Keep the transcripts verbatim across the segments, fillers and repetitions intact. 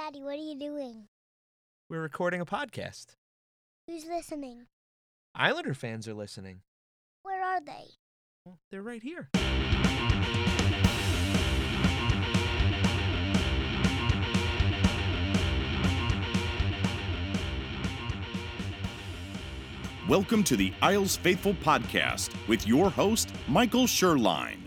Daddy, what are you doing? We're recording a podcast. Who's listening? Islander fans are listening. Where are they? Well, they're right here. Welcome to the Isles Faithful Podcast with your host, Michael Sherline.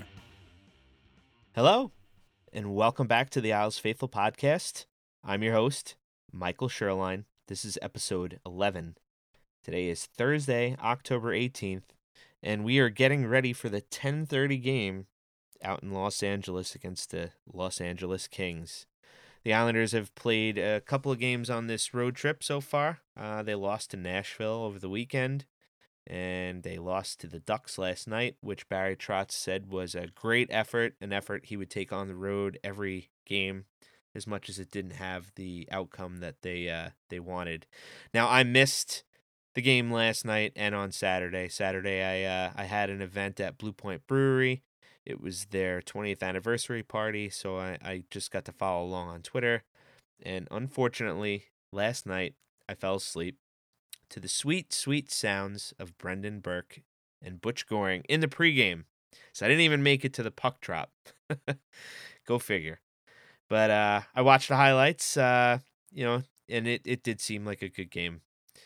Hello, and welcome back to the Isles Faithful Podcast. I'm your host, Michael Sherline. This is episode eleven. Today is Thursday, October eighteenth, and we are getting ready for the ten thirty game out in Los Angeles against the Los Angeles Kings. The Islanders have played a couple of games on this road trip so far. Uh, they lost to Nashville over the weekend, and they lost to the Ducks last night, which Barry Trotz said was a great effort, an effort he would take on the road every game, as much as it didn't have the outcome that they uh, they wanted. Now, I missed the game last night and on Saturday. Saturday, I uh, I had an event at Blue Point Brewery. It was their twentieth anniversary party, so I, I just got to follow along on Twitter. And unfortunately, last night, I fell asleep to the sweet, sweet sounds of Brendan Burke and Butch Goring in the pregame. So I didn't even make it to the puck drop. Go figure. But uh, I watched the highlights, uh, you know, and it, it did seem like a good game.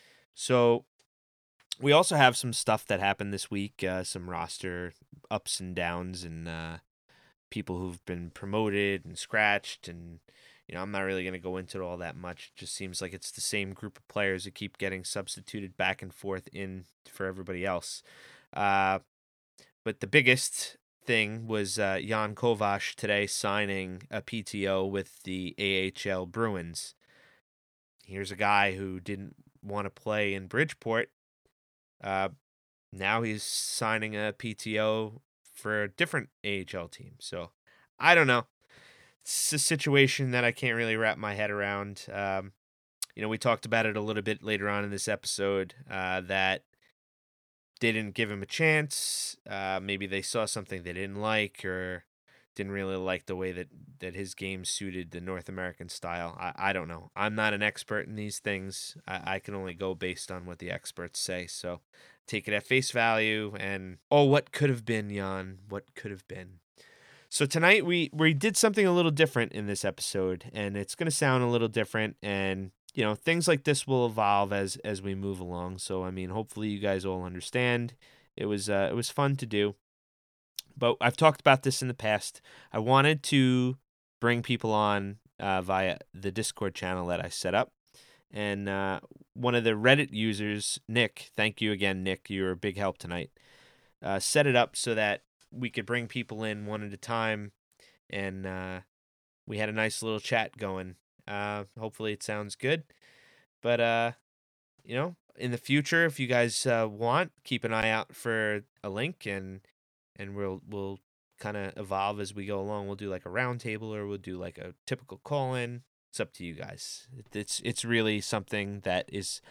So we also have some stuff that happened this week, uh, some roster ups and downs, and uh, people who've been promoted and scratched. And, you know, I'm not really going to go into it all that much. It just seems like it's the same group of players that keep getting substituted back and forth in for everybody else. Uh, but the biggest thing was uh, Jan Kovac today signing a P T O with the A H L Bruins. Here's a guy who didn't want to play in Bridgeport. Uh, now he's signing a P T O for a different A H L team. So I don't know. It's a situation that I can't really wrap my head around. Um, you know, we talked about it a little bit later on in this episode, uh, that they didn't give him a chance. Uh, maybe they saw something they didn't like, or didn't really like the way that, that his game suited the North American style. I, I don't know. I'm not an expert in these things. I, I can only go based on what the experts say. So take it at face value and, oh, what could have been, Jan? What could have been? So tonight we, we did something a little different in this episode, and it's going to sound a little different, and you know, things like this will evolve as as we move along. So I mean, hopefully you guys all understand. It was uh, it was fun to do. But I've talked about this in the past. I wanted to bring people on uh, via the Discord channel that I set up. And uh, one of the Reddit users, Nick, thank you again, Nick. You were a big help tonight. Uh, set it up so that we could bring people in one at a time. And uh, we had a nice little chat going. Uh, hopefully it sounds good. But, uh, you know, in the future, if you guys uh, want, keep an eye out for a link, and and we'll we'll kind of evolve as we go along. We'll do like a round table, or we'll do like a typical call-in. It's up to you guys. It's it's really something that is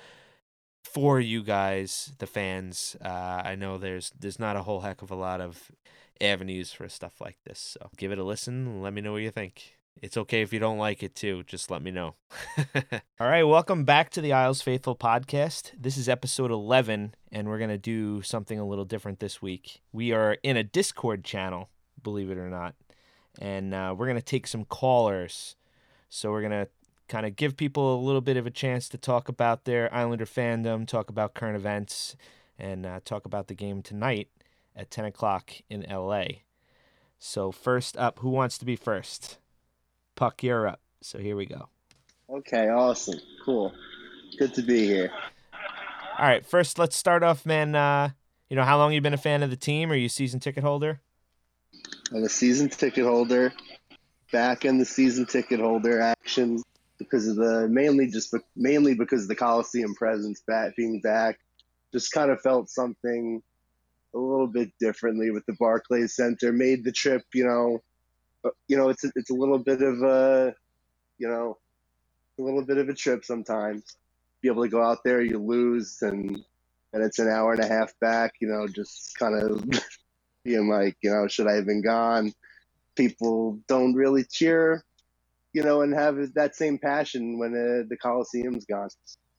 for you guys, the fans. Uh, I know there's there's not a whole heck of a lot of avenues for stuff like this, so give it a listen and let me know what you think. It's okay if you don't like it too. Just let me know. All right, welcome back to the Isles Faithful Podcast. This is episode eleven, and we're going to do something a little different this week. We are in a Discord channel, believe it or not, and uh, we're going to take some callers. So we're going to kind of give people a little bit of a chance to talk about their Islander fandom, talk about current events, and uh, talk about the game tonight at ten o'clock in L A. So first up, who wants to be first? Puck, you're up. So here we go. Okay, awesome. Cool. Good to be here. All right, first let's start off, man. Uh, you know, how long you been a fan of the team? Are you a season ticket holder? I'm a season ticket holder. Back in the season ticket holder action because of the mainly just mainly because of the Coliseum presence back being back. Just kind of felt something a little bit differently with the Barclays Center. Made the trip, you know, you know, it's a, it's a little bit of a, you know, a little bit of a trip sometimes. Be able to go out there, you lose, and and it's an hour and a half back. You know, just kind of being like, you know, should I have been gone? People don't really cheer you know, and have that same passion when uh, the Coliseum's gone.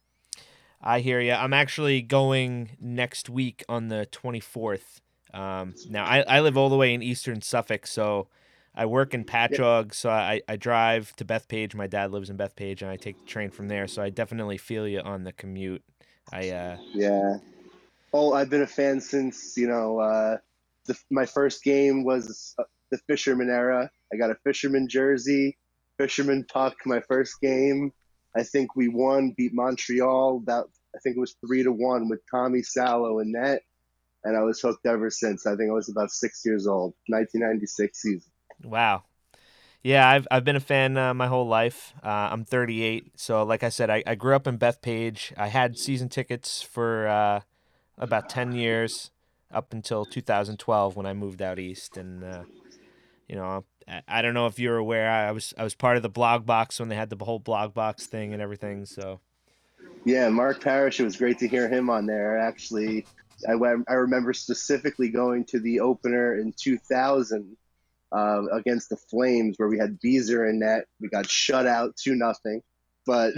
I hear you. I'm actually going next week on the twenty-fourth. Um, now, I, I live all the way in eastern Suffolk, so I work in Patchogue, so I, I drive to Bethpage. My dad lives in Bethpage, and I take the train from there, so I definitely feel you on the commute. I uh, Yeah. Oh, I've been a fan since, you know, uh, the, my first game was uh, the Fisherman era. I got a Fisherman jersey, Fisherman puck, my first game. I think we won, beat Montreal. About, I think it was three to one with Tommy Salo in net. And I was hooked ever since. I think I was about six years old, nineteen ninety-six season. wow. Yeah, I've I've been a fan uh, my whole life. Uh, I'm thirty-eight, so like I said, I, I grew up in Bethpage. I had season tickets for uh, about ten years, up until two thousand twelve when I moved out east. And uh, you know, I, I don't know if you're aware, I was I was part of the Blog Box when they had the whole Blog Box thing and everything. So Yeah, Mark Parrish, it was great to hear him on there. Actually, I, went- I remember specifically going to the opener in two thousand uh, against the Flames, where we had Beezer in net. We got shut out two nothing, but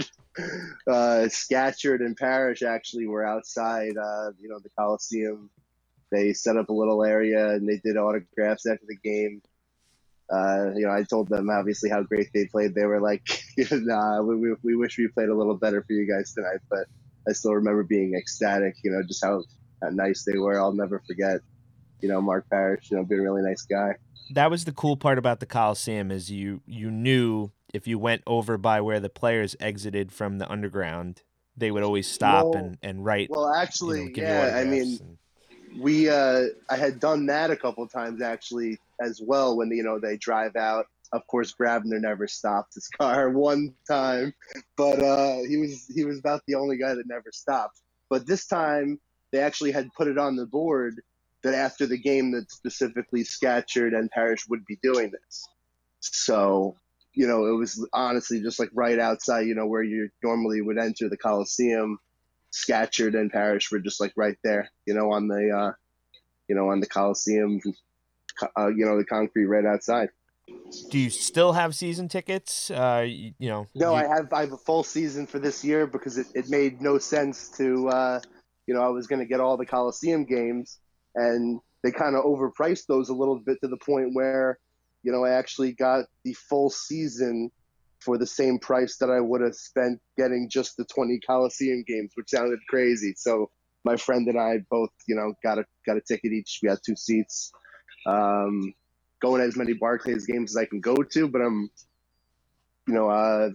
uh, Scatcherd and Parrish actually were outside. Uh, you know, the Coliseum. They set up a little area and they did autographs after the game. Uh, you know, I told them obviously how great they played. They were like, "Nah, we, we, we wish we played a little better for you guys tonight." But I still remember being ecstatic. You know, just how, how nice they were. I'll never forget. You know, Mark Parrish. You know, being a really nice guy. that was the cool part about the Coliseum is you you knew if you went over by where the players exited from the underground, they would always stop Well, and, and write, well, you know, actually, give you yeah. I autographs. mean, And we uh, I had done that a couple times actually as well when you know they drive out. Of course, Grabner never stopped his car one time, but uh, he was he was about the only guy that never stopped. But this time they actually had put it on the board that after the game that specifically Scatcherd and Parrish would be doing this. So you know it was honestly just like right outside you know where you normally would enter the Coliseum. Scatcherd and Parrish were just like right there, you know, on the uh, you know on the Coliseum, uh, you know, the concrete right outside. do you still have season tickets? Uh, you, you know, No, you I have I have a full season for this year because it, it made no sense to uh, you know I was going to get all the Coliseum games and they kind of overpriced those a little bit to the point where you know I actually got the full season for the same price that I would have spent getting just the twenty Coliseum games, which sounded crazy. So my friend and I both, you know, got a got a ticket each. We had two seats. Um, going to as many Barclays games as I can go to, but I'm, you know, uh,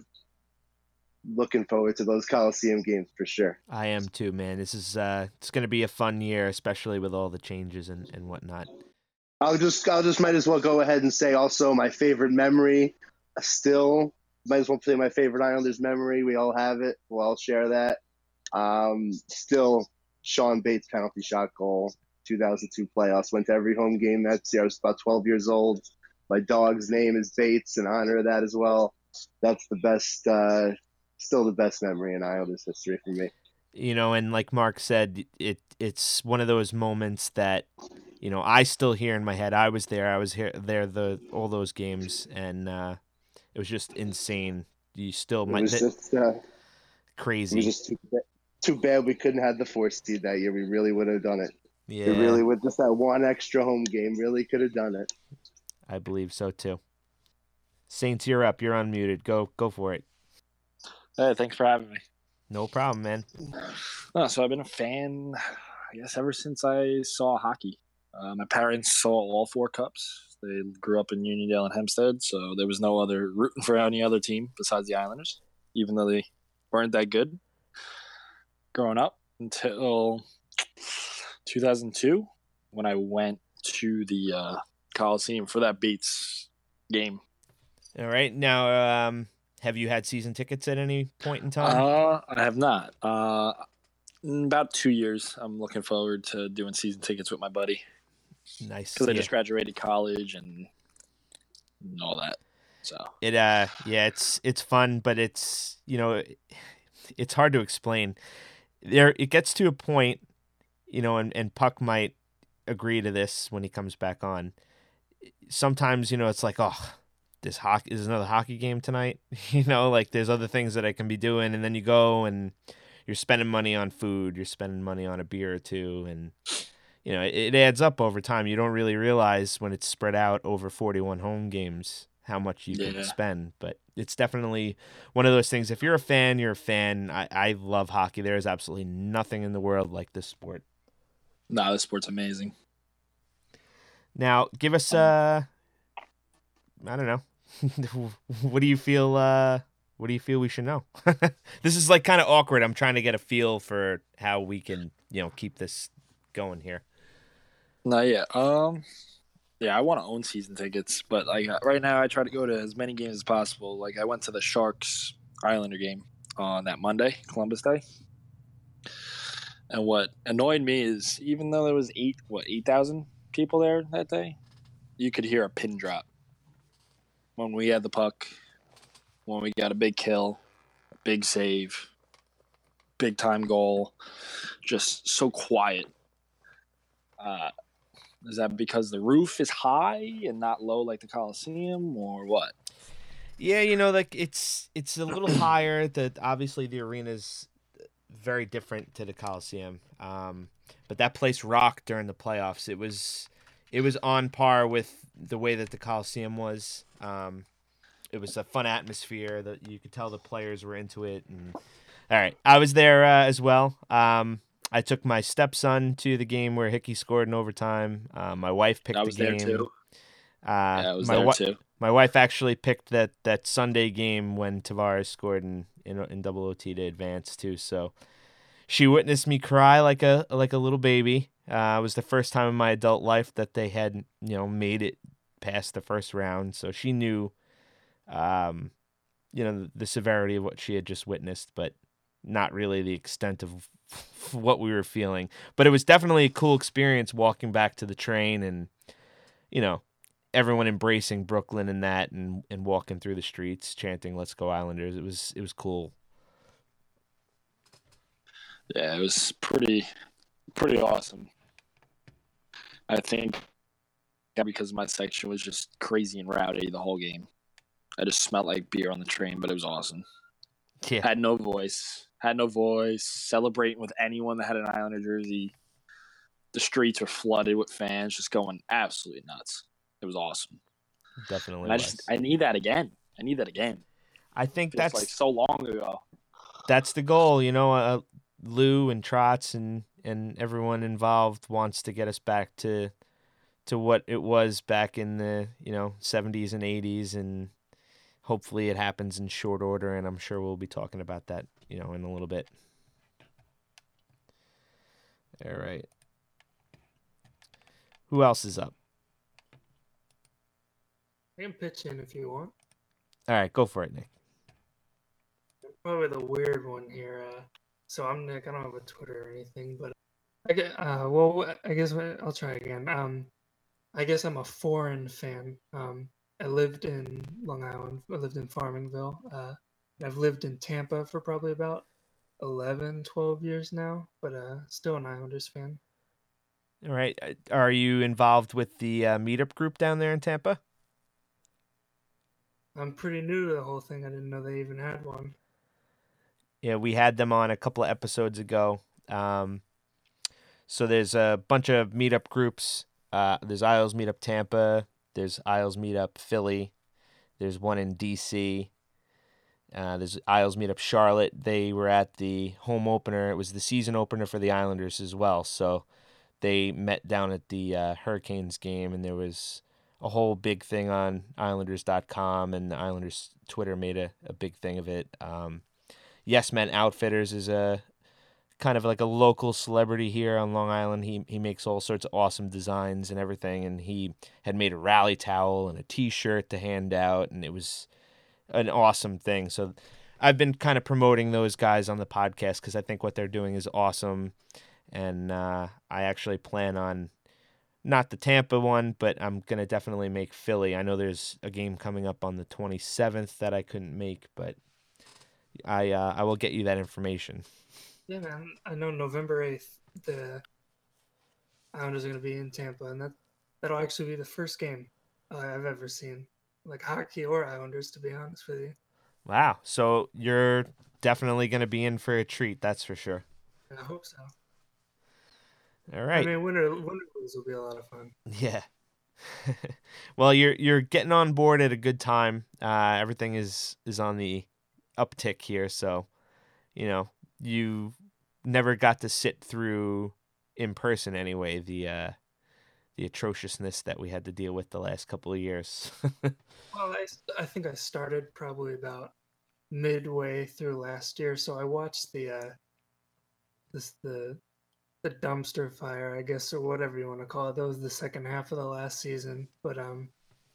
looking forward to those Coliseum games for sure. I am too, man. This is uh, it's gonna be a fun year, especially with all the changes and, and whatnot. I'll just I'll just might as well go ahead and say also my favorite memory. Still, might as well say my favorite Islanders memory. We all have it. We'll all share that. Um, still, Sean Bates penalty shot goal, two thousand two playoffs. Went to every home game that year. I was about twelve years old. My dog's name is Bates in honor of that as well. That's the best. Uh, still the best memory in Islanders history for me. You know, and like Mark said, it it's one of those moments that, you know, I still hear in my head. I was there. I was here there the all those games, and uh, it was just insane. You still It might was that just uh, it was crazy. just too bad. Too bad we couldn't have the four seed that year. We really would have done it. It Yeah, really would. Just that one extra home game really could have done it. I believe so too. Saints, you're up. You're unmuted. Go go for it. Hey, thanks for having me. No problem, man. Oh, so I've been a fan, I guess, ever since I saw hockey. Uh, my parents saw all four cups. They grew up in Uniondale and Hempstead, so there was no other rooting for any other team besides the Islanders, even though they weren't that good growing up until two thousand two when I went to the uh, Coliseum for that Bates game. All right. Now, um, have you had season tickets at any point in time? Uh, I have not. Uh, in about two years, I'm looking forward to doing season tickets with my buddy Nice. because I Yeah. just graduated college and, and all that. So It uh yeah, it's it's fun, but it's, you know, it's hard to explain. There it gets to a point, you know, and, and Puck might agree to this when he comes back on. Sometimes, you know, it's like, oh, this hockey is another hockey game tonight. You know, like there's other things that I can be doing, and then you go and you're spending money on food, you're spending money on a beer or two, and you know, it, it adds up over time. You don't really realize when it's spread out over forty-one home games how much you Yeah. can spend, but it's definitely one of those things. If you're a fan, you're a fan. I, I love hockey. There is absolutely nothing in the world like this sport. Nah, this sport's amazing. Now, give us, uh, I don't know, what do you feel, uh, what do you feel we should know? This is like kind of awkward. I'm trying to get a feel for how we can, you know, keep this going here. Not yet. Um, yeah, I want to own season tickets, but like right now, I try to go to as many games as possible. Like I went to the Sharks Islander game on that Monday, Columbus Day, and what annoyed me is even though there was eight, what eight thousand people there that day, you could hear a pin drop when we had the puck, when we got a big kill, a big save, big time goal, just so quiet. Uh, is that because the roof is high and not low like the Coliseum, or what? Yeah, you know, like it's it's a little higher. That obviously the arena's very different to the Coliseum, um, but that place rocked during the playoffs. It was it was on par with the way that the Coliseum was. Um, it was a fun atmosphere that you could tell the players were into it. And all right, I was there uh, as well. Um, I took my stepson to the game where Hickey scored in overtime. Uh, my wife picked I was the game. there too. Uh, Yeah, I was my there wi- too. My wife actually picked that, that Sunday game when Tavares scored in, in in double O T to advance too. So she witnessed me cry like a like a little baby. Uh, it was the first time in my adult life that they had you know made it past the first round. So she knew, um, you know, the, the severity of what she had just witnessed, but not really the extent of what we were feeling. But it was definitely a cool experience walking back to the train and, you know, everyone embracing Brooklyn and that and, and walking through the streets chanting "Let's go Islanders." It was it was cool. Yeah, it was pretty pretty awesome. I think because my section was just crazy and rowdy the whole game. I just smelled like beer on the train, but it was awesome. Yeah. Had no voice. Had no voice. Celebrating with anyone that had an Islander jersey. The streets were flooded with fans just going absolutely nuts. It was awesome. Definitely And I was. just I need that again. I need that again. I think Feels that's like so long ago. that's the goal, you know. Uh, Lou and Trotz and, and everyone involved wants to get us back to to what it was back in the you know seventies and eighties, and hopefully it happens in short order. And I'm sure we'll be talking about that you know in a little bit. All right. Who else is up? I can pitch in if you want. All right, go for it, Nick. Probably the weird one here. Uh, so I'm Nick. I don't have a Twitter or anything, but I get. Uh, well, I guess I'll try again. Um, I guess I'm a foreign fan. Um, I lived in Long Island. I lived in Farmingville. Uh, and I've lived in Tampa for probably about eleven, twelve years now, but uh, still an Islanders fan. All right. Are you involved with the uh, meetup group down there in Tampa? I'm pretty new to the whole thing. I didn't know they even had one. Yeah, we had them on a couple of episodes ago. Um, so there's a bunch of meetup groups. Uh, there's Isles Meetup Tampa. There's Isles Meetup Philly. There's one in D C. Uh, there's Isles Meetup Charlotte. They were at the home opener. It was the season opener for the Islanders as well. So they met down at the uh, Hurricanes game, and there was a whole big thing on Islanders dot com, and the Islanders Twitter made a, a big thing of it. Um, Yes Men Outfitters is a kind of like a local celebrity here on Long Island. He he makes all sorts of awesome designs and everything, and he had made a rally towel and a T-shirt to hand out, and it was an awesome thing. So I've been kind of promoting those guys on the podcast because I think what they're doing is awesome, and uh, I actually plan on not the Tampa one, but I'm gonna definitely make Philly. I know there's a game coming up on the twenty-seventh that I couldn't make, but I uh, I will get you that information. Yeah, man. I know November eighth, the Islanders are going to be in Tampa, and that, that'll actually be the first game uh, I've ever seen like hockey or Islanders, to be honest with you. Wow. So you're definitely going to be in for a treat, that's for sure. I hope so. All I right. mean, winter winter blues will be a lot of fun. Yeah. Well, you're you're getting on board at a good time. Uh, everything is is on the uptick here, so you know you never got to sit through in person anyway the uh, the atrociousness that we had to deal with the last couple of years. Well, I, I think I started probably about midway through last year, so I watched the uh, this the the dumpster fire, I guess, or whatever you want to call it. That was the second half of the last season. But um,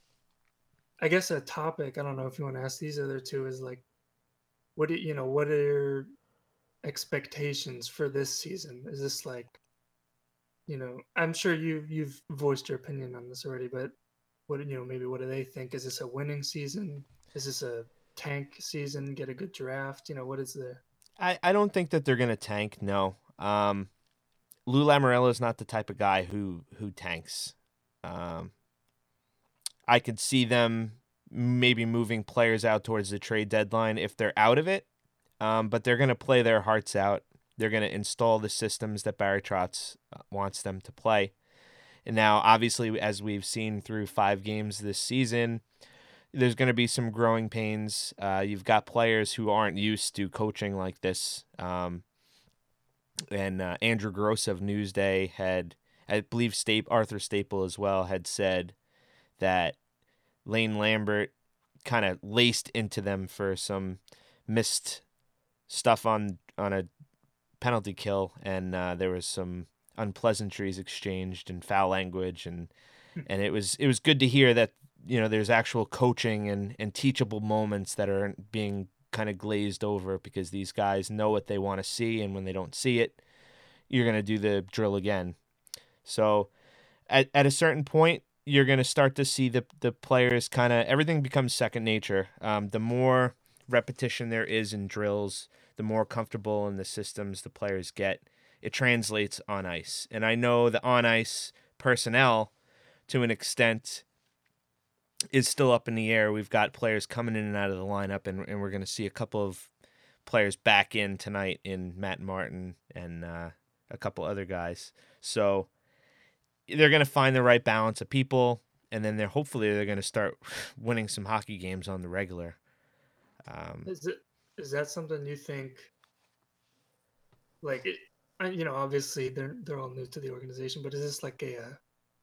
I guess a topic, I don't know if you want to ask these other two, is like, what do you know? What are your expectations for this season? Is this like, you know, I'm sure you you've voiced your opinion on this already, but what you know, maybe what do they think? Is this a winning season? Is this a tank season? Get a good draft? You know, what is the I, I don't think that they're gonna tank. No. Um, Lou Lamoriello is not the type of guy who who tanks. Um, I could see them maybe moving players out towards the trade deadline if they're out of it, um, but they're going to play their hearts out. They're going to install the systems that Barry Trotz wants them to play. And now, obviously, as we've seen through five games this season, there's going to be some growing pains. Uh, you've got players who aren't used to coaching like this. Um, and uh, Andrew Gross of Newsday had, I believe, Staple, Arthur Staple as well, had said that Lane Lambert kind of laced into them for some missed stuff on on a penalty kill, and uh, there was some unpleasantries exchanged and foul language, and and it was it was good to hear that you know there's actual coaching and, and teachable moments that are being kind of glazed over because these guys know what they want to see, and when they don't see it, you're gonna do the drill again. So at at a certain point, you're going to start to see the the players kind of everything becomes second nature. Um, the more repetition there is in drills, the more comfortable in the systems the players get. It translates on ice, and I know the on ice personnel, to an extent, is still up in the air. We've got players coming in and out of the lineup, and and we're going to see a couple of players back in tonight in Matt Martin and uh, a couple other guys. So they're going to find the right balance of people, and then they're hopefully they're going to start winning some hockey games on the regular. Um, is it is that something you think like it, I- you know obviously they're they're all new to the organization, but is this like a uh,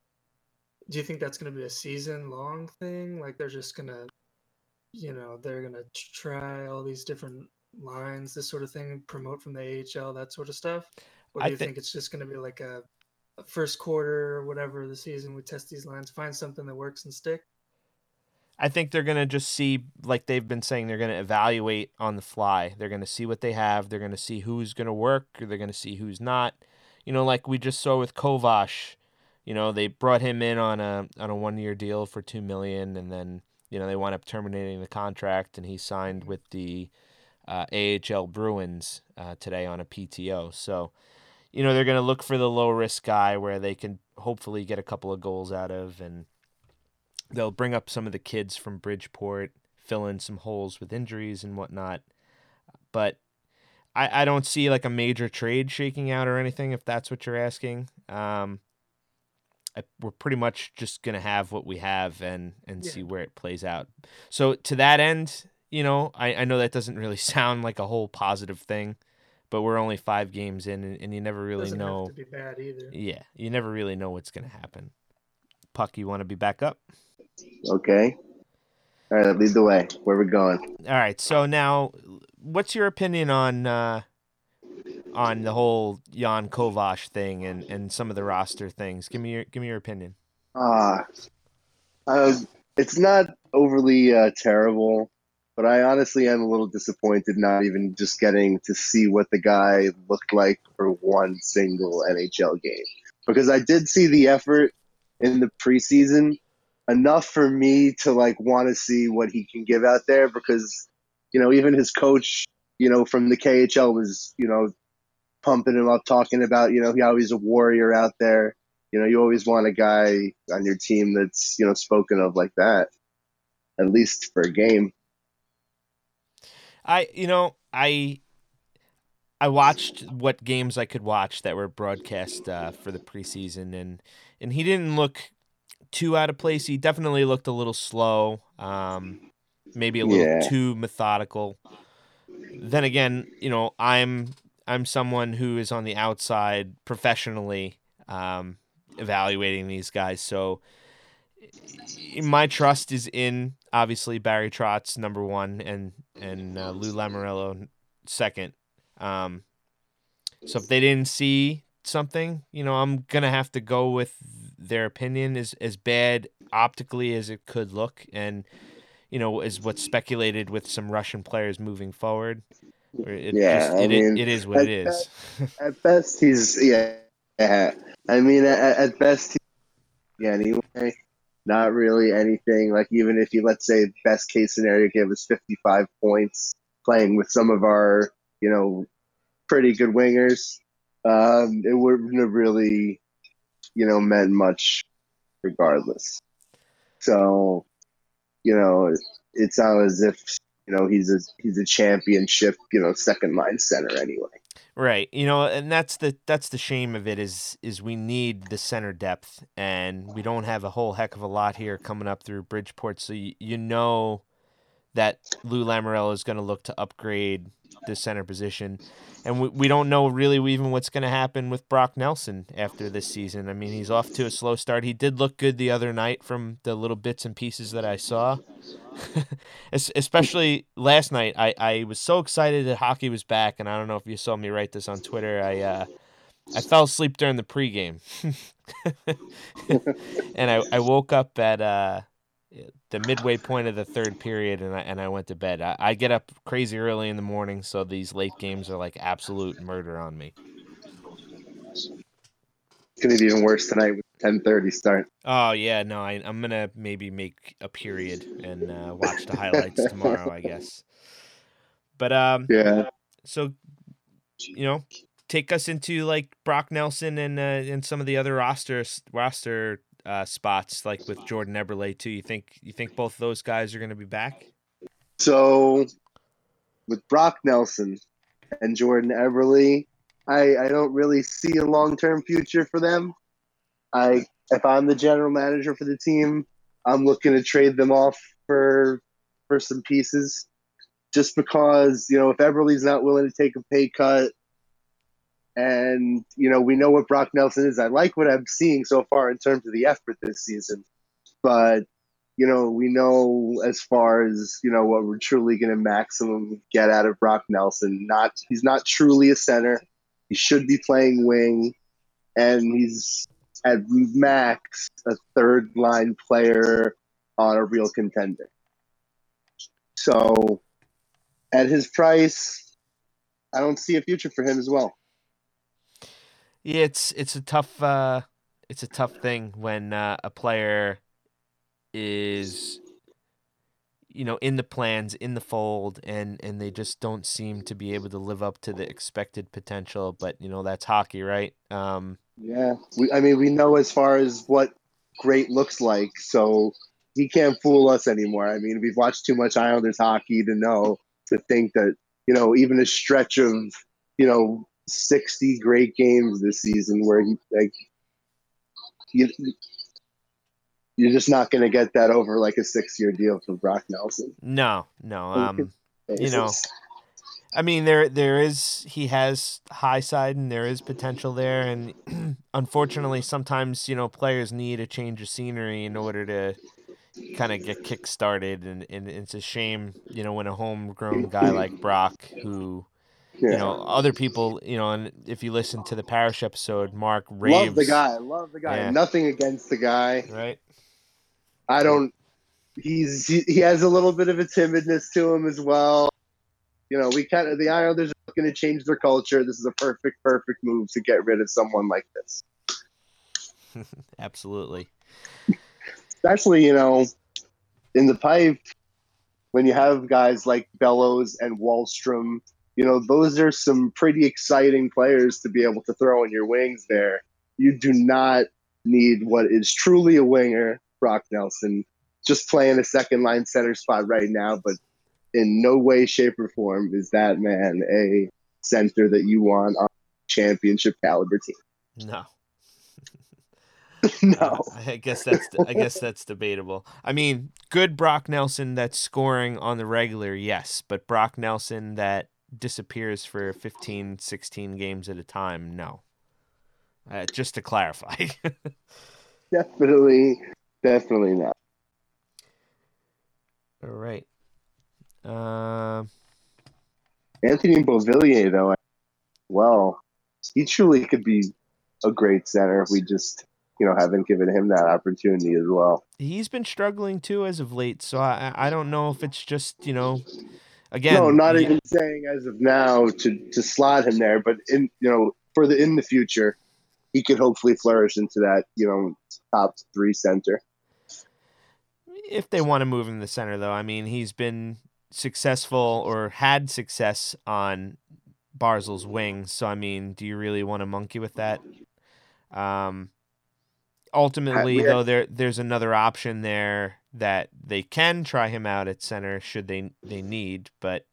do you think that's going to be a season long thing, like they're just going to you know they're going to try all these different lines, this sort of thing, promote from the A H L, that sort of stuff, or I do you think think it's just going to be like a, a first quarter or whatever of the season we test these lines, find something that works and stick? I think they're going to just see, like they've been saying, they're going to evaluate on the fly. They're going to see what they have. They're going to see who's going to work, or they're going to see who's not. You know, like we just saw with Kovash. You know, they brought him in on a on a one year deal for two million, and then you know they wound up terminating the contract, and he signed with the uh, A H L Bruins uh, today on a P T O. So, you know, they're going to look for the low risk guy where they can hopefully get a couple of goals out of, and they'll bring up some of the kids from Bridgeport, fill in some holes with injuries and whatnot. But I, I don't see like a major trade shaking out or anything, if that's what you're asking. Um, I, we're pretty much just going to have what we have and, and Yeah. see where it plays out. So to that end, you know, I, I know that doesn't really sound like a whole positive thing, but we're only five games in, and, and you never really Doesn't know. have to be bad either. Yeah, you never really know what's going to happen. Puck, you want to be back up? Okay. All right, lead the way. Where we going? All right. So now, what's your opinion on uh, on the whole Jan Kovash thing and, and some of the roster things? Give me your give me your opinion. Ah, uh, it's not overly uh, terrible, but I honestly am a little disappointed not even just getting to see what the guy looked like for one single N H L game. Because I did see the effort in the preseason, enough for me to like want to see what he can give out there, because you know even his coach, you know from the K H L, was you know pumping him up, talking about you know how he's a warrior out there. You know you always want a guy on your team that's you know spoken of like that. at least for a game. I, you know, I I watched what games I could watch that were broadcast uh, for the preseason, and and he didn't look too out of place. He definitely looked a little slow, um, maybe a little Yeah. too methodical. Then again, you know, I'm I'm someone who is on the outside professionally um, evaluating these guys, so my trust is in obviously Barry Trotz number one and and uh, Lou Lamoriello second. Um, so if they didn't see something, you know, I'm gonna have to go with their opinion. Is as bad optically as it could look, and you know, is what's speculated with some Russian players moving forward. It Yeah, just I it it, mean, it is what at, it is. at best he's yeah. yeah. I mean, at, at best, he, yeah. Anyway, not really anything. Like even if you let's say best case scenario gave us fifty-five points playing with some of our you know pretty good wingers, um, it wouldn't have really you know meant much regardless. So you know, it, it's not as if you know he's a he's a championship you know second line center anyway. Right. You know, and that's the that's the shame of it is is we need the center depth, and we don't have a whole heck of a lot here coming up through Bridgeport. So you, you know that Lou Lamoriello is going to look to upgrade the center position, and we we don't know really even what's going to happen with Brock Nelson after this season. I mean, he's off to a slow start. He did look good the other night from the little bits and pieces that I saw. Especially last night, I, I was so excited that hockey was back, and I don't know if you saw me write this on Twitter. I uh, I fell asleep during the pregame, and I, I woke up at uh, the midway point of the third period, and I and I went to bed. I, I get up crazy early in the morning, so these late games are like absolute murder on me. It's gonna be even worse tonight with ten thirty start. Oh yeah, no, I, I'm gonna maybe make a period and uh, watch the highlights tomorrow, I guess. But um, Yeah. so you know, take us into like Brock Nelson and uh, and some of the other roster roster uh, spots, like with Jordan Eberle too. You think you think both those guys are going to be back? So with Brock Nelson and Jordan Eberle, I I don't really see a long term future for them. I if I'm the general manager for the team, I'm looking to trade them off for for some pieces. Just because, you know, if Eberle's not willing to take a pay cut, and, you know, we know what Brock Nelson is. I like what I'm seeing so far in terms of the effort this season. But, you know, we know as far as, you know, what we're truly going to maximum get out of Brock Nelson. Not He's not truly a center. He should be playing wing. And he's at max a third line player on a real contender. So at his price, I don't see a future for him as well. Yeah, it's it's a tough uh, it's a tough thing when uh, a player is, you know, in the plans, in the fold, and and they just don't seem to be able to live up to the expected potential. But you know, that's hockey, right? Um, Yeah, we, I mean, we know as far as what great looks like, so he can't fool us anymore. I mean, we've watched too much Islanders hockey to know to think that you know even a stretch of you know sixty great games this season where he like you you're just not going to get that over like a six year deal for Brock Nelson. no, no. Um, you know, I mean, there there is he has high side and there is potential there, and unfortunately, sometimes you know players need a change of scenery in order to kind of get kick started, and, and it's a shame, you know, when a homegrown guy like Brock, who, yeah. you know, other people, you know, and if you listen to the Parish episode, Mark raves. Love the guy, love the guy. Yeah. Nothing against the guy. Right. I don't. He's he, he has a little bit of a timidness to him as well. You know, we kind of the Islanders are looking to change their culture. This is a perfect, perfect move to get rid of someone like this. Absolutely. Especially, you know, in the pipe when you have guys like Bellows and Wallstrom. You know, those are some pretty exciting players to be able to throw in your wings there. You do not need what is truly a winger, Brock Nelson. just playing a second line center spot right now, but in no way, shape, or form is that man a center that you want on a championship caliber team. No. No. Uh, I guess that's I guess that's debatable. I mean, good Brock Nelson that's scoring on the regular, yes, but Brock Nelson that disappears for fifteen, sixteen games at a time, no. Uh, just to clarify. Definitely, definitely not. All right. Uh, Anthony Beauvillier, though, well, he truly could be a great center if we just, you know, haven't given him that opportunity as well. he's been struggling too as of late, so I I don't know if it's just, you know, again. No, not y- even saying as of now to, to slot him there, but in you know for the in the future, he could hopefully flourish into that you know top three center. If they want to move him to the center, though, I mean, he's been successful or had success on Barzil's wing. So, I mean, do you really want to monkey with that? Um, ultimately, we- though, there there's another option there that they can try him out at center should they they need, but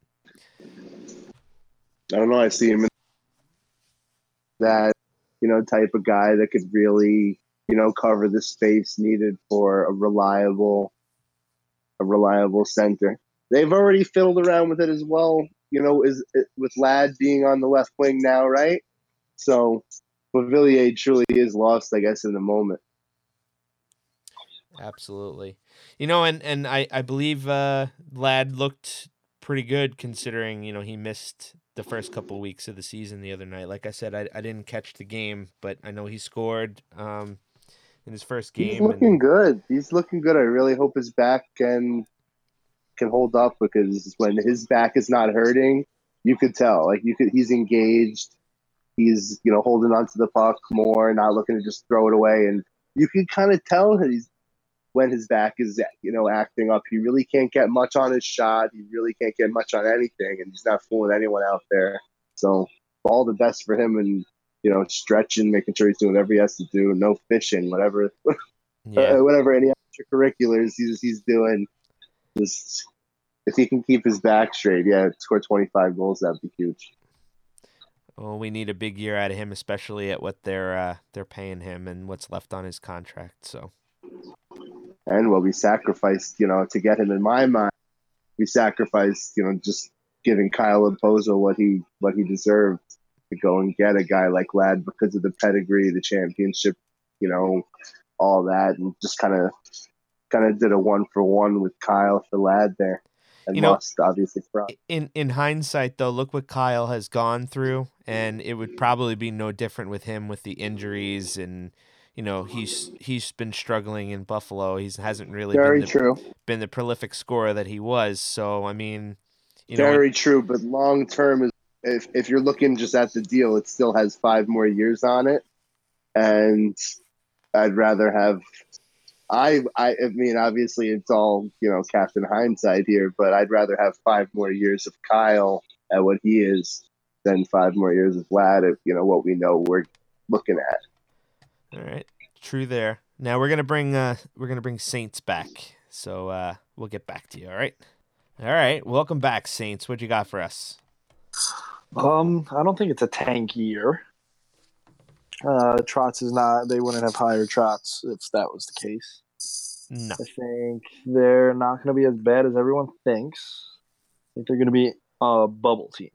I don't know. I see him in that you know type of guy that could really you know cover the space needed for a reliable a reliable center. They've already fiddled around with it as well. You know, is with Ladd being on the left wing now, right? So Beauvillier truly is lost, I guess, in the moment. absolutely. You know, and, and I, I believe uh, Ladd looked pretty good considering, you know, he missed the first couple weeks of the season the other night. Like I said, I, I didn't catch the game, but I know he scored um, in his first game. He's looking and, good. He's looking good. I really hope his back can can hold up because when his back is not hurting, you could tell. Like you could, he's engaged. He's you know holding onto the puck more, not looking to just throw it away, and you can kind of tell he's when his back is you know acting up. He really can't get much on his shot. He really can't get much on anything, and he's not fooling anyone out there. So all the best for him, and you know stretching, making sure he's doing whatever he has to do. No fishing, whatever, yeah. uh, whatever any extracurriculars he's he's doing. Just if he can keep his back straight, yeah, score twenty-five goals, that'd be huge. Well, we need a big year out of him, especially at what they're uh, they're paying him and what's left on his contract. So, and what we sacrificed, you know, to get him in my mind, we sacrificed, you know, just giving Kyle Opozo what he what he deserved to go and get a guy like Ladd because of the pedigree, the championship, you know, all that, and just kind of kind of did a one for one with Kyle for Ladd there. And You know, lost, obviously, for us. in in hindsight, though, look what Kyle has gone through, and it would probably be no different with him with the injuries, and you know he's he's been struggling in Buffalo. He hasn't really Very been the, true. been the prolific scorer that he was. So I mean, you know, Very true. But long term, is if if you're looking just at the deal, it still has five more years on it, and I'd rather have. I, I I mean, obviously, it's all you know, Captain Hindsight here, but I'd rather have five more years of Kyle at what he is than five more years of Ladd at you know what we know we're looking at. all right, true there. Now we're gonna bring uh we're gonna bring Saints back, so uh we'll get back to you. All right, all right. Welcome back, Saints. What you got for us? Um, I don't think it's a tank year. Uh, Trotz is not. They wouldn't have hired Trotz if that was the case. No. I think they're not going to be as bad as everyone thinks. I think they're going to be a bubble team.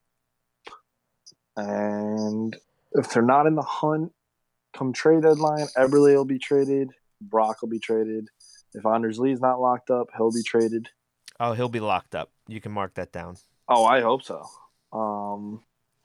And if they're not in the hunt, come trade deadline, Eberle will be traded. Brock will be traded. If Anders Lee's not locked up, he'll be traded. Oh, he'll be locked up. You can mark that down. Oh, I hope so. Um,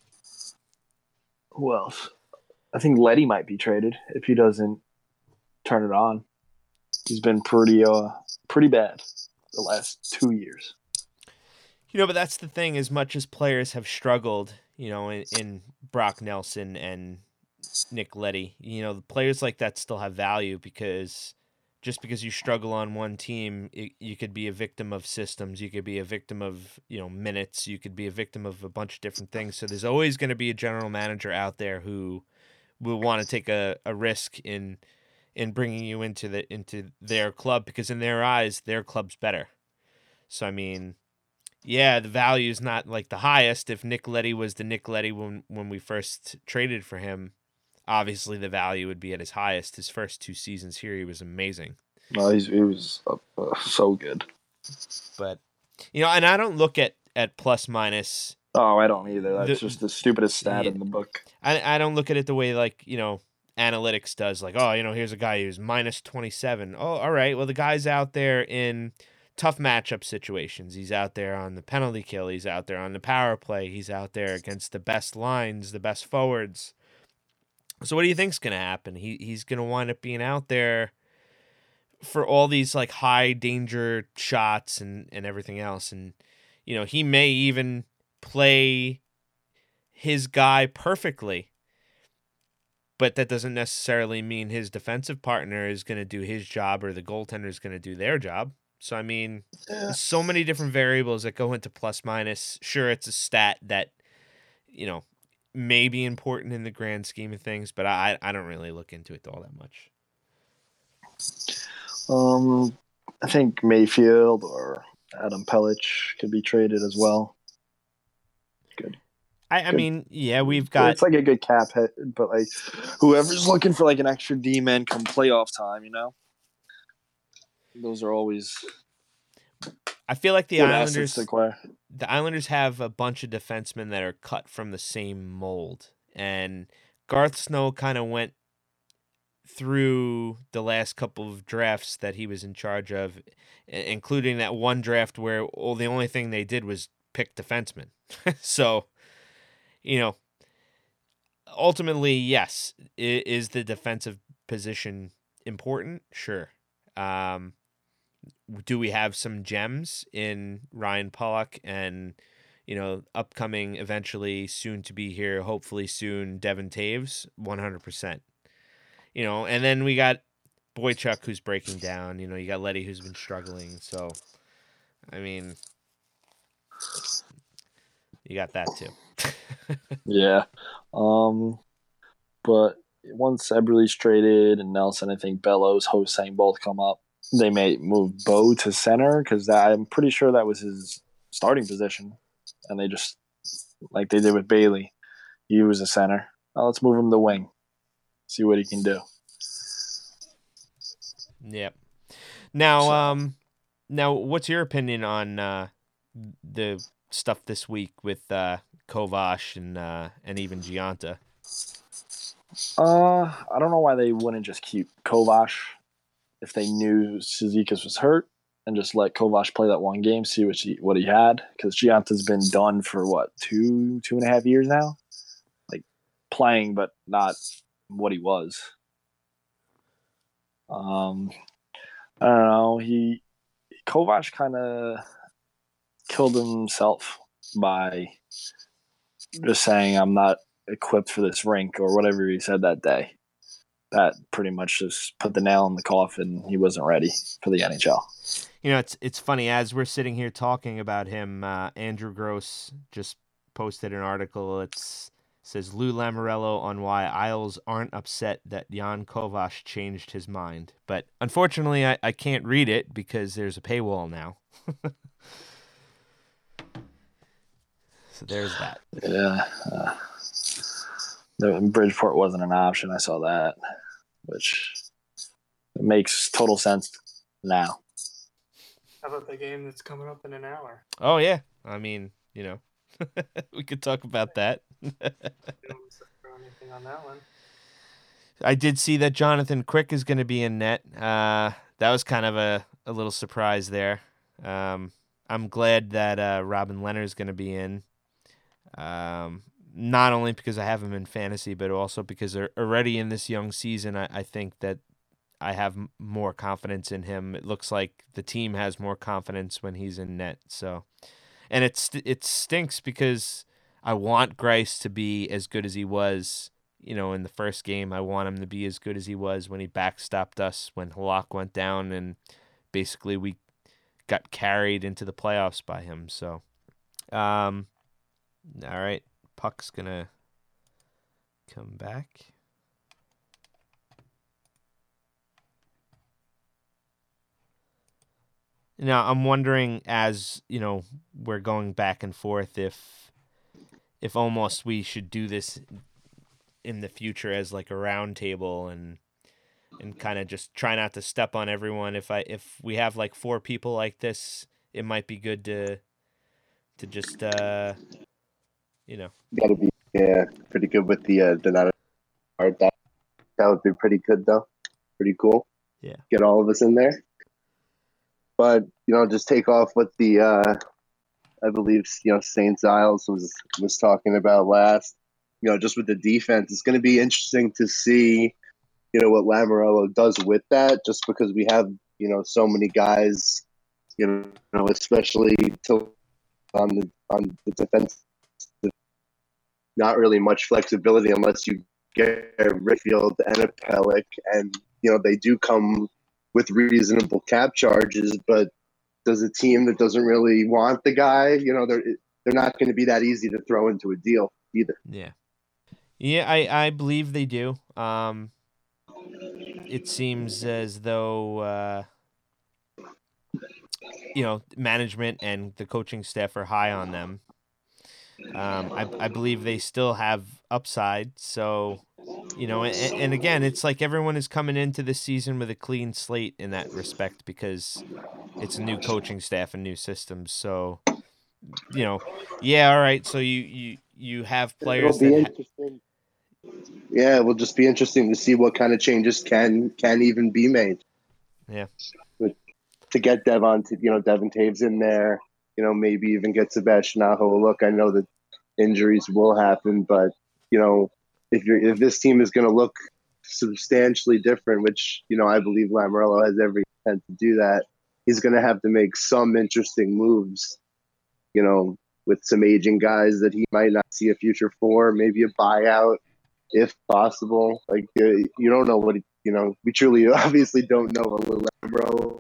who else? I think Letty might be traded if he doesn't turn it on. He's been pretty uh pretty bad the last two years. You know, but that's the thing. As much as players have struggled, you know, in, in Brock Nelson and Nick Letty, you know, the players like that still have value because just because you struggle on one team, it, you could be a victim of systems. You could be a victim of, you know, minutes. You could be a victim of a bunch of different things. So there's always going to be a general manager out there who will want to take a, a risk in in bringing you into the into their club, because in their eyes, their club's better. So I mean, yeah, the value is not like the highest. If Nick Leddy was the Nick Leddy when when we first traded for him, obviously the value would be at his highest. His first two seasons here, he was amazing. No, he's, he was uh, uh, so good. But, you know, and I don't look at, at plus minus. Oh, I don't either. That's The- just the stupidest stat yeah. in the book. I, I don't look at it the way, like, you know, analytics does. Like, oh, you know, here's a guy who's minus twenty-seven. Oh, all right. Well, the guy's out there in tough matchup situations. He's out there on the penalty kill. He's out there on the power play. He's out there against the best lines, the best forwards. So what do you think's going to happen? He He's going to wind up being out there for all these like high danger shots and, and everything else. And, you know, he may even play his guy perfectly, but that doesn't necessarily mean his defensive partner is going to do his job or the goaltender is going to do their job. So, I mean, Yeah. there's so many different variables that go into plus minus. Sure, it's a stat that, you know, may be important in the grand scheme of things, but I, I don't really look into it all that much. Um, I think Mayfield or Adam Pellich could be traded as well. Good. I, I Good. mean, yeah, we've got. It's like a good cap hit, but like whoever's looking for like an extra D man come playoff time, you know, those are always. I feel like the good Islanders. assets to acquire. The Islanders have a bunch of defensemen that are cut from the same mold, and Garth Snow kind of went through the last couple of drafts that he was in charge of, including that one draft where all the only thing they did was pick defensemen. So, you know, ultimately, yes, is the defensive position important? Sure. Um, do we have some gems in Ryan Pulock and, you know, upcoming, eventually, soon to be here, hopefully soon, Devin Taves? one hundred percent. You know, and then we got Boychuk who's breaking down. You know, you got Leddy who's been struggling. So, I mean, you got that too. Yeah. Um, but once Eberle's traded and Nelson, I think Bellows, Hosang both come up. They may move Bo to center because I'm pretty sure that was his starting position. And they just, like they did with Bailey, he was a center. Now let's move him to wing. See what he can do. Yep. Now, So- um, now, what's your opinion on uh, the stuff this week with uh, Kovash and uh, and even Gianta? Uh, I don't know why they wouldn't just keep Kovash if they knew Cizikas was hurt and just let Kovash play that one game, see what he what he had. Because Gianta's been done for what two two and a half years now, like playing but not what he was. Um, I don't know. He Kovac kind of killed himself by just saying, "I'm not equipped for this rink" or whatever he said that day. That pretty much just put the nail in the coffin. He wasn't ready for the N H L. You know, it's it's funny as we're sitting here talking about him. Uh, Andrew Gross just posted an article. It's says Lou Lamoriello on why Isles aren't upset that Jan Kovac changed his mind. But unfortunately, I, I can't read it because there's a paywall now. So there's that. Yeah. Uh, the Bridgeport wasn't an option. I saw that, which makes total sense now. How about the game that's coming up in an hour? Oh, yeah. I mean, you know, we could talk about that. You don't throw anything on that one. I did see that Jonathan Quick is going to be in net. Uh, that was kind of a, a little surprise there. Um, I'm glad that uh, Robin Leonard is going to be in. Um, not only because I have him in fantasy, but also because they're already in this young season. I, I think that I have m- more confidence in him. It looks like the team has more confidence when he's in net. So, and it st- it stinks because I want Grice to be as good as he was, you know, in the first game. I want him to be as good as he was when he backstopped us when Halak went down, and basically we got carried into the playoffs by him. So, um, all right, puck's gonna come back. Now, I'm wondering, as you know, we're going back and forth, if if almost we should do this in the future as like a round table and and kind of just try not to step on everyone. If I if we have like four people like this, it might be good to to just uh you know. Got to be yeah, pretty good with the uh, the not art. That that would be pretty good though. Pretty cool. Yeah. Get all of us in there. But you know, just take off what the uh, I believe you know Saint Giles was was talking about last. You know, just with the defense, it's going to be interesting to see you know what Lamoriello does with that. Just because we have you know so many guys, you know, especially to on the on the defense, not really much flexibility unless you get a Rayfield and a Pellick, and you know they do come with reasonable cap charges, but does a team that doesn't really want the guy, you know, they're they're not going to be that easy to throw into a deal either. Yeah. Yeah, I, I believe they do. Um, it seems as though, uh, you know, management and the coaching staff are high on them. Um, I, I believe they still have upside. So, you know, and, and again, it's like everyone is coming into this season with a clean slate in that respect because it's a new coaching staff and new systems. So, you know, yeah, all right. So you, you, you have players It'll be that interesting. Yeah, it will just be interesting to see what kind of changes can can even be made. Yeah. With, to get Devon, to, you know, Devon Taves in there, you know, maybe even get Sebastian Aho. Look, I know that injuries will happen, but you know, if you're if this team is going to look substantially different, which you know I believe Lamoriello has every intent to do that, he's going to have to make some interesting moves. You know, with some aging guys that he might not see a future for, maybe a buyout if possible. Like you, you don't know what he, you know. We truly, obviously, don't know what Lamoriello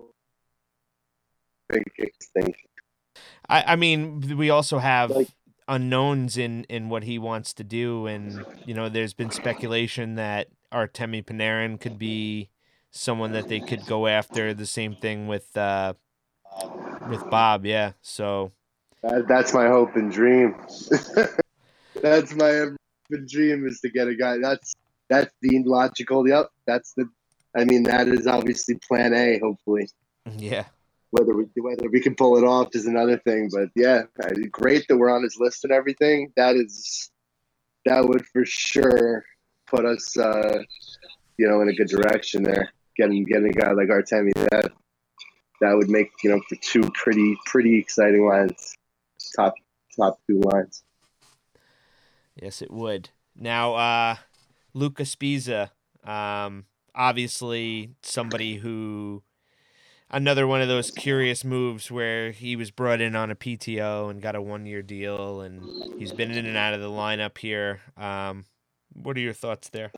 thinks. I, I mean, we also have Like, unknowns in, in what he wants to do, and you know, there's been speculation that Artemi Panarin could be someone that they could go after. The same thing with uh, with Bob, yeah. So that, that's my hope and dream. That's my hope and dream is to get a guy. That's that's the logical. Yep, that's the. I mean, that is obviously Plan A. Hopefully, yeah, whether we whether we can pull it off is another thing. But yeah, great that we're on his list and everything. That is that would for sure put us, uh, you know, in a good direction there. Getting getting a guy like Artemi, that that would make you know for two pretty pretty exciting lines, top top two lines. yes, it would. Now, uh, Luca Sbisa, um, obviously somebody who. Another one of those curious moves where he was brought in on a P T O and got a one-year deal, and he's been in and out of the lineup here. Um, what are your thoughts there?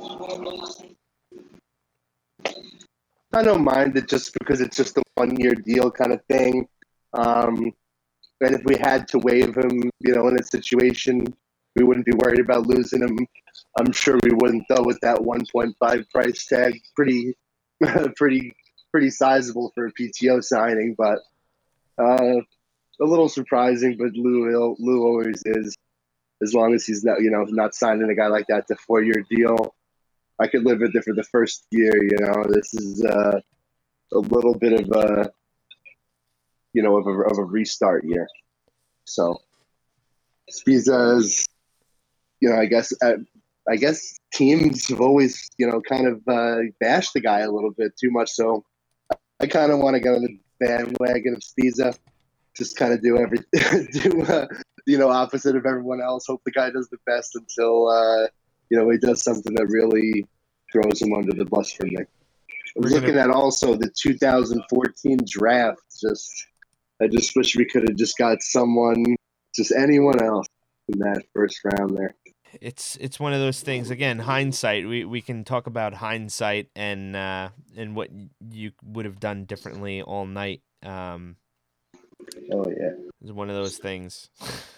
I don't mind it just because it's just a one-year deal kind of thing. Um, and if we had to waive him, you know, in a situation, we wouldn't be worried about losing him. I'm sure we wouldn't, though, with that one point five price tag. Pretty, pretty. pretty sizable for a P T O signing, but uh, a little surprising. But Lou, Lou always is. As long as he's not, you know, not signing a guy like that to four year deal, I could live with it for the first year. You know, this is uh, a little bit of a, you know, of a of a restart year. So Spiza's, you know, I guess. I, I guess teams have always, you know, kind of uh, bashed the guy a little bit too much. So I kind of want to get on the bandwagon of Sbisa, just kind of do every, do uh, you know, opposite of everyone else. Hope the guy does the best until uh, you know he does something that really throws him under the bus for me. I was We're looking gonna- at also the two thousand fourteen draft. Just I just wish we could have just got someone, just anyone else in that first round there. It's it's one of those things. Again, hindsight. We we can talk about hindsight and uh, and what you would have done differently all night. Um, Oh yeah. it's one of those things.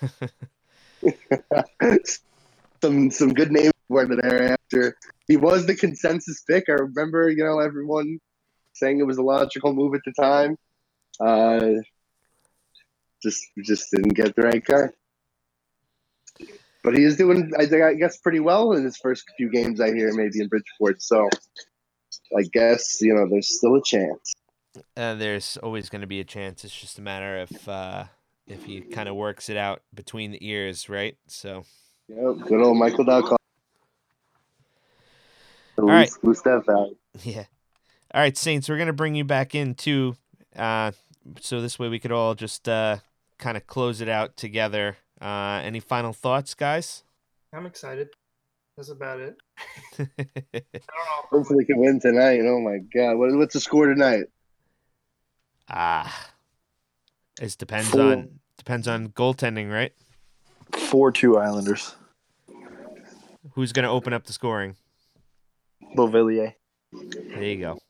some some good names were there after he was the consensus pick. I remember, you know, everyone saying it was a logical move at the time. Uh, just just didn't get the right guy. But he is doing, I think, I guess, pretty well in his first few games. I hear maybe in Bridgeport. So I guess you know there's still a chance. Uh, there's always going to be a chance. It's just a matter of uh, if he kind of works it out between the ears, right? So. Yep, good old Michael dot com. All right. Loose that value. Yeah. All right, Saints, we're going to bring you back in, too, uh, so this way we could all just uh, kind of close it out together. Uh, any final thoughts, guys? I'm excited. That's about it. I don't know. Hopefully we can win tonight. Oh, my God. What, what's the score tonight? Ah. It depends Four. on depends on goaltending, right? four two Islanders. Who's going to open up the scoring? Beauvillier. There you go.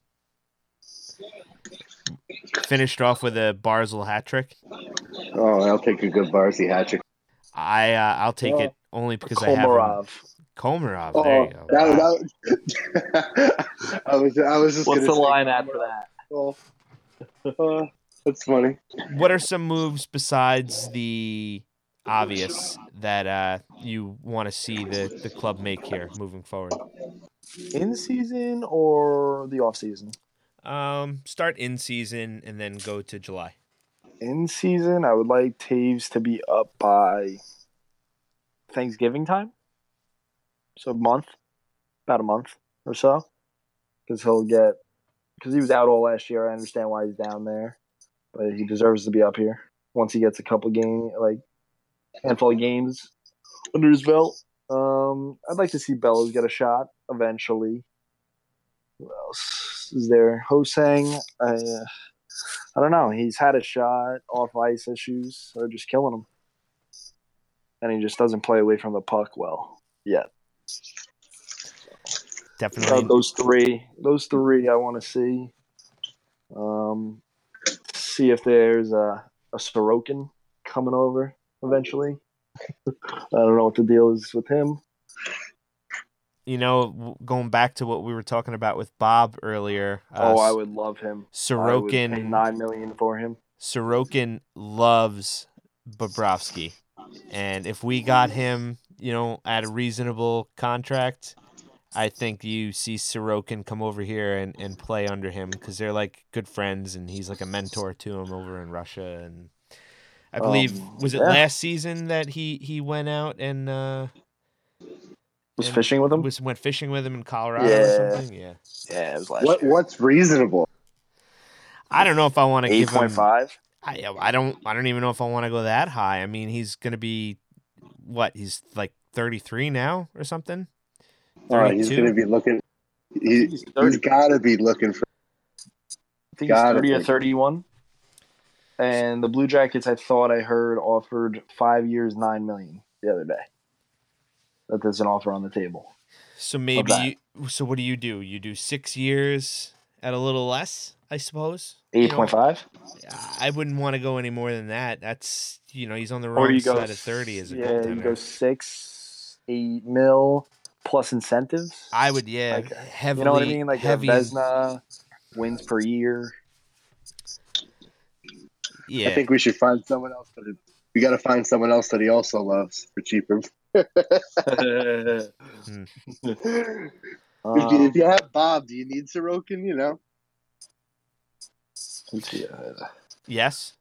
Finished off with a Barzal hat trick. Oh, I'll take a good Barzy hat trick. I uh, I'll take Oh. it only because I have him. Komarov. Komarov. Oh, There you go. that, Wow. that, I was I was just What's gonna the say line after that? Oh, uh, that's funny. What are some moves besides the obvious that uh, you want to see the, the club make here moving forward? In season or the off season? Um, start in season and then go to July. In season, I would like Taves to be up by Thanksgiving time. So a month, about a month or so, because he'll get because he was out all last year. I understand why he's down there, but he deserves to be up here once he gets a couple game like handful of games under his belt. Um, I'd like to see Bellows get a shot eventually. Who else is there? Hosang. I, uh, I don't know. He's had a shot off ice issues. They're just killing him, and he just doesn't play away from the puck well yet. Definitely. Uh, those three, those three, I want to see. Um, see if there's a, a Sorokin coming over eventually. I don't know what the deal is with him. You know, going back to what we were talking about with Bob earlier. Uh, oh, I S- would love him. Sorokin. I would pay nine million for him. Sorokin loves Bobrovsky, and if we got him, you know, at a reasonable contract, I think you see Sorokin come over here and, and play under him because they're like good friends, and he's like a mentor to him over in Russia. And I believe Um, was it yeah. last season that he, he went out and uh, Was and fishing with him? Was went fishing with him in Colorado Yeah. or something. Yeah, Yeah, it was last What year. what's reasonable? I don't know if I want to Eight give him. point five. I I don't I don't even know if I want to go that high. I mean, he's gonna be what? He's like thirty-three now or something. Oh, he's thirty-two? gonna be looking. He, He's thirty. he's got to be looking for. I think he's Gotta thirty or be. thirty-one. And the Blue Jackets, I thought I heard, offered five years, nine million the other day. That there's an offer on the table. So maybe that. you, so what do you do? You do six years at a little less, I suppose. Eight point five. I wouldn't want to go any more than that. That's you know he's on the Or wrong you go side of thirty as a yeah, goaltender. you go six, eight mil plus incentives. I would yeah Like, heavily. you know what I mean? Like heavy, a Vezina wins per year. Yeah, I think we should find someone else. That we got to find someone else that he also loves for cheaper. um, if, you, if you have Bob, do you need Sorokin? You know. let's see, uh, yes.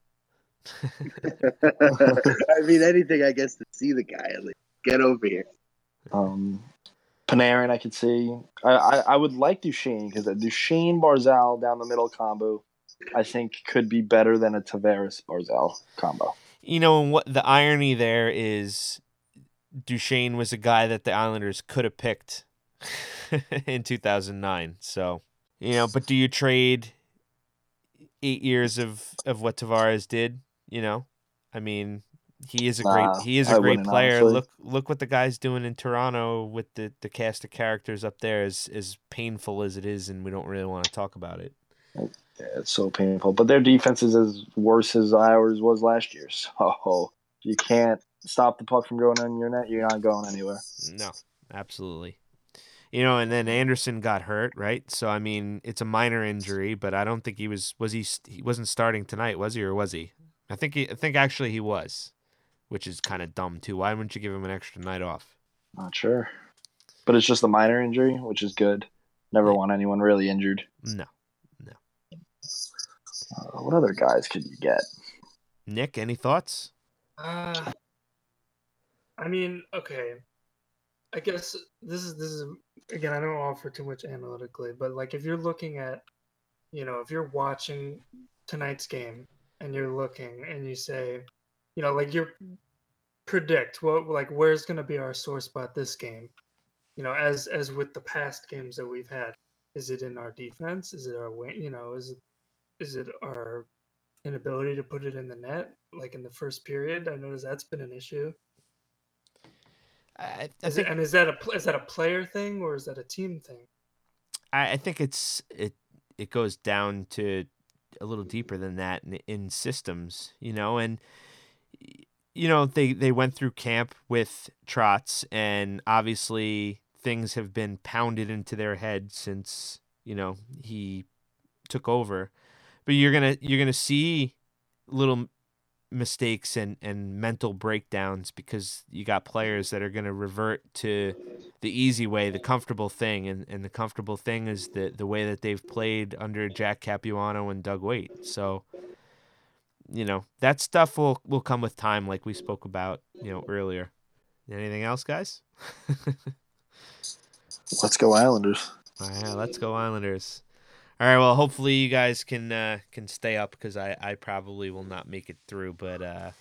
I mean, anything I guess to see the guy at least get over here. um, Panarin, I could see. I, I, I would like Duchesne because a Duchesne Barzal down the middle combo, I think, could be better than a Tavares Barzal combo. You know what the irony there is, Duchesne was a guy that the Islanders could have picked in two thousand nine. So you know, but do you trade eight years of, of what Tavares did? You know, I mean, he is a great Nah, he is a I great wouldn't, player. honestly. Look look what the guy's doing in Toronto with the, the cast of characters up there. As as painful as it is, and we don't really want to talk about it. Yeah, it's so painful. But their defense is as worse as ours was last year. So you can't stop the puck from going in your net. You're not going anywhere. No, absolutely. you know, and then Anderson got hurt, right? So I mean, it's a minor injury, but I don't think he was was he he wasn't starting tonight, was he, or was he? I think he, I think actually he was, which is kind of dumb too. Why wouldn't you give him an extra night off? Not sure. But it's just a minor injury, which is good. Never Yeah. want anyone really injured. No, no. Uh, what other guys could you get? Nick, any thoughts? Uh, I mean, okay. I guess this is this is again. I don't offer too much analytically, but like if you're looking at, you know, if you're watching tonight's game and you're looking and you say, you know, like you predict what like where's going to be our sore spot this game, you know, as as with the past games that we've had. Is it in our defense? Is it our wing? You know, is it is it our inability to put it in the net like in the first period? I noticed that's been an issue. I, I Is think it, and is that a pl- is that a player thing or is that a team thing? I, I think it's it it goes down to a little deeper than that in, in systems, you know, and you know they they went through camp with Trotz, and obviously things have been pounded into their head since you know he took over. But you're gonna you're gonna see little mistakes and, and mental breakdowns because you got players that are going to revert to the easy way, the comfortable thing, and, and the comfortable thing is the, the way that they've played under Jack Capuano and Doug Waite. So, you know, that stuff will, will come with time like we spoke about, you know, earlier. Anything else, guys? Let's go Islanders. All right, let's go Islanders. All right, well, hopefully you guys can uh, can stay up because I, I probably will not make it through, but uh,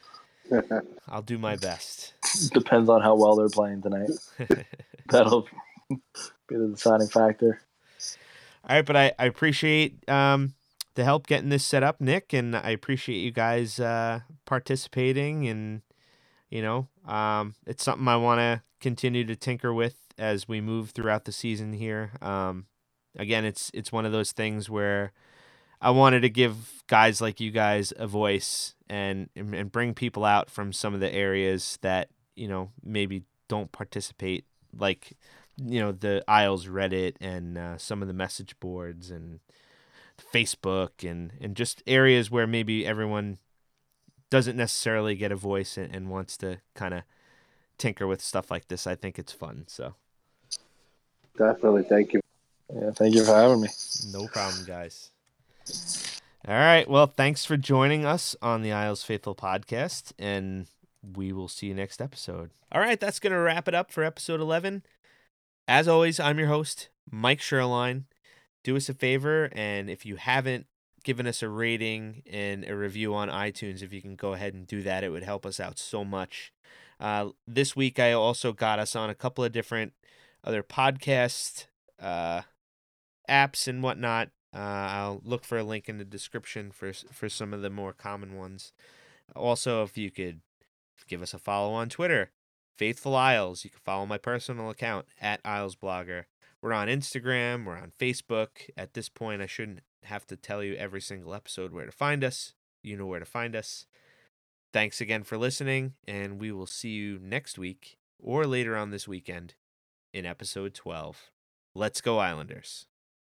I'll do my best. Depends on how well they're playing tonight. That'll be the deciding factor. All right, but I, I appreciate um, the help getting this set up, Nick, and I appreciate you guys uh, participating. And, you know, um, it's something I want to continue to tinker with as we move throughout the season here. Um, again, it's it's one of those things where I wanted to give guys like you guys a voice and and bring people out from some of the areas that, you know, maybe don't participate, like, you know, the Isles Reddit and uh, some of the message boards and Facebook and, and just areas where maybe everyone doesn't necessarily get a voice and, and wants to kind of tinker with stuff like this. I think it's fun. So Definitely. Thank you. Yeah, thank you for having me. no problem, guys. All right. Well, thanks for joining us on the Isles Faithful podcast, and we will see you next episode. All right. That's going to wrap it up for episode eleven. As always, I'm your host, Mike Sherline. Do us a favor, and if you haven't given us a rating and a review on iTunes, if you can go ahead and do that, it would help us out so much. Uh, this week, I also got us on a couple of different other podcast uh, apps and whatnot. Uh, I'll look for a link in the description for for some of the more common ones. Also, if you could give us a follow on Twitter, Faithful Isles. You can follow my personal account at Isles Blogger. We're on Instagram. We're on Facebook. At this point, I shouldn't have to tell you every single episode where to find us. You know where to find us. Thanks again for listening, and we will see you next week or later on this weekend in episode twelve. Let's go Islanders.